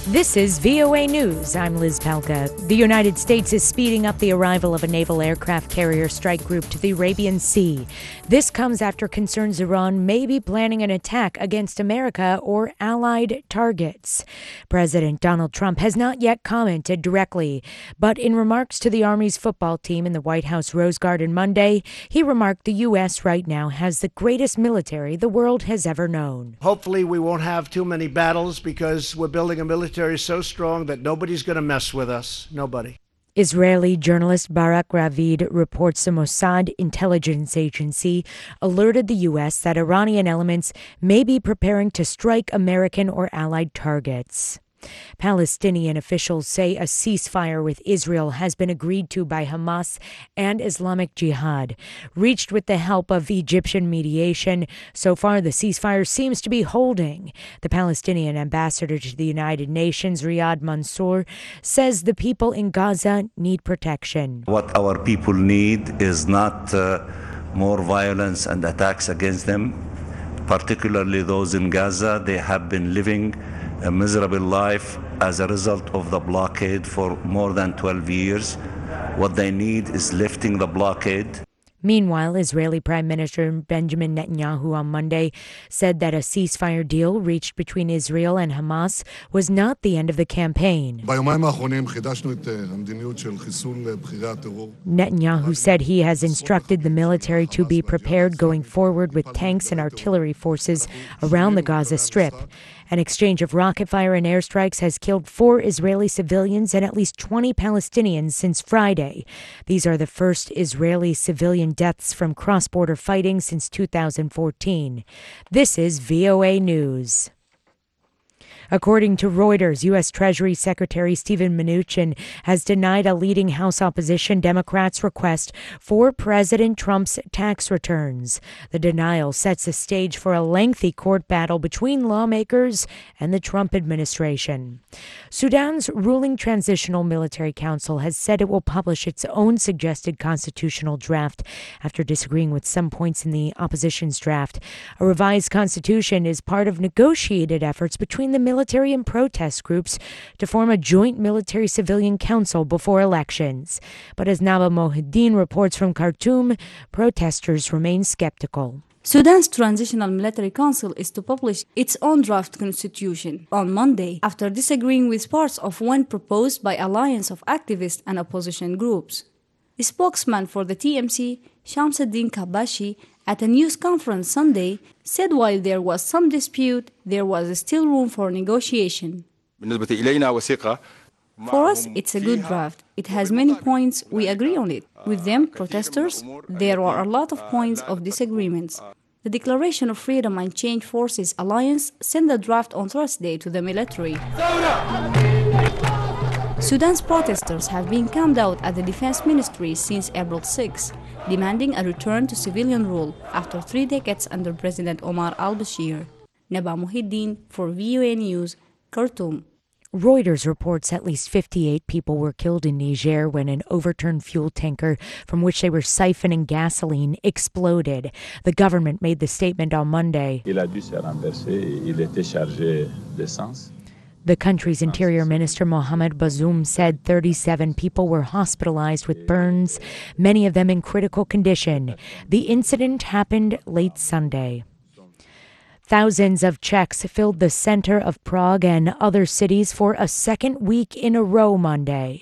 This is VOA News. I'm Liz Palka. The United States is speeding up the arrival of a naval aircraft carrier strike group to the Arabian Sea. This comes after concerns Iran may be planning an attack against America or allied targets. President Donald Trump has not yet commented directly, but in remarks to the Army's football team in the White House Rose Garden Monday, he remarked the U.S. right now has the greatest military the world has ever known. Hopefully we won't have too many battles because we're building a military so strong that nobody's going to mess with us. Nobody. Israeli journalist Barak Ravid reports the Mossad intelligence agency alerted the U.S. that Iranian elements may be preparing to strike American or allied targets. Palestinian officials say a ceasefire with Israel has been agreed to by Hamas and Islamic Jihad, reached with the help of Egyptian mediation. So far, the ceasefire seems to be holding. The Palestinian ambassador to the United Nations, Riyad Mansour, says the people in Gaza need protection. What our people need is not more violence and attacks against them, particularly those in Gaza. They have been living a miserable life as a result of the blockade for more than 12 years. What they need is lifting the blockade. Meanwhile, Israeli Prime Minister Benjamin Netanyahu on Monday said that a ceasefire deal reached between Israel and Hamas was not the end of the campaign. Netanyahu said he has instructed the military to be prepared going forward with tanks and artillery forces around the Gaza Strip. An exchange of rocket fire and airstrikes has killed 4 Israeli civilians and at least 20 Palestinians since Friday. These are the first Israeli civilian deaths from cross-border fighting since 2014. This is VOA News. According to Reuters, U.S. Treasury Secretary Steven Mnuchin has denied a leading House opposition Democrats' request for President Trump's tax returns. The denial sets the stage for a lengthy court battle between lawmakers and the Trump administration. Sudan's ruling Transitional Military Council has said it will publish its own suggested constitutional draft after disagreeing with some points in the opposition's draft. A revised constitution is part of negotiated efforts between the military and protest groups to form a joint military-civilian council before elections. But as Naba Mohideen reports from Khartoum, protesters remain skeptical. Sudan's Transitional Military Council is to publish its own draft constitution on Monday after disagreeing with parts of one proposed by alliance of activist and opposition groups. The spokesman for the TMC, Shamsuddin Kabashi, at a news conference Sunday, said while there was some dispute, there was still room for negotiation. For us, it's a good draft. It has many points. We agree on it. With them, protesters, there are a lot of points of disagreements. The Declaration of Freedom and Change Forces Alliance sent the draft on Thursday to the military. Sudan's protesters have been camped out at the Defense Ministry since April 6, demanding a return to civilian rule after 3 decades under President Omar al-Bashir. Naba Mohideen for VOA News, Khartoum. Reuters reports at least 58 people were killed in Niger when an overturned fuel tanker from which they were siphoning gasoline exploded. The government made the statement on Monday. The country's Interior Minister Mohamed Bazoum said 37 people were hospitalized with burns, many of them in critical condition. The incident happened late Sunday. Thousands of Czechs filled the center of Prague and other cities for a second week in a row Monday.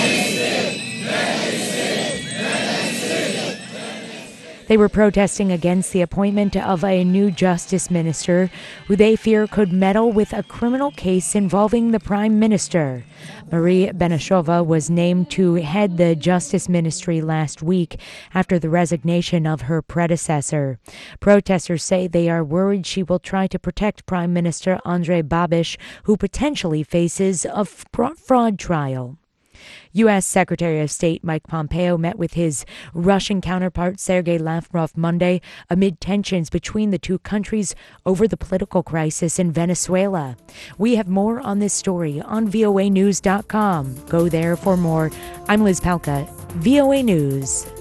They were protesting against the appointment of a new justice minister who they fear could meddle with a criminal case involving the prime minister. Marie Benešová was named to head the justice ministry last week after the resignation of her predecessor. Protesters say they are worried she will try to protect Prime Minister Andrej Babiš, who potentially faces a fraud trial. U.S. Secretary of State Mike Pompeo met with his Russian counterpart Sergei Lavrov Monday amid tensions between the two countries over the political crisis in Venezuela. We have more on this story on voanews.com. Go there for more. I'm Liz Palka, VOA News.